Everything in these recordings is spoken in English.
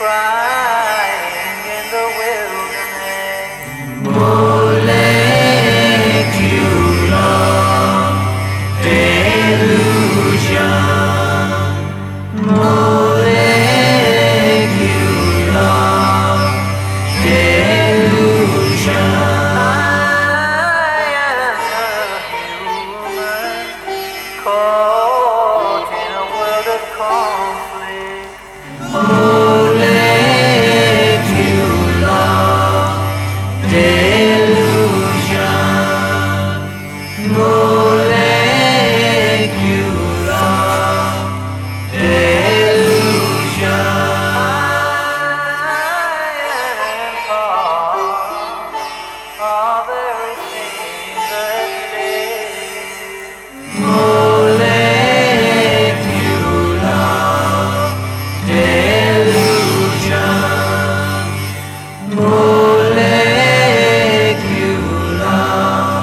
crying in the wilderness. Molecular delusion. Molecular delusion. I am a human caught in a world of conflict. Molecular delusion. Molecular delusion. I am part of everything that lives. Molecular delusion. Molecular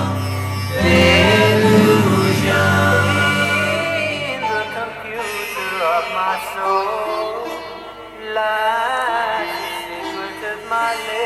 delusion. In the computer of my soul lies the secret of my life.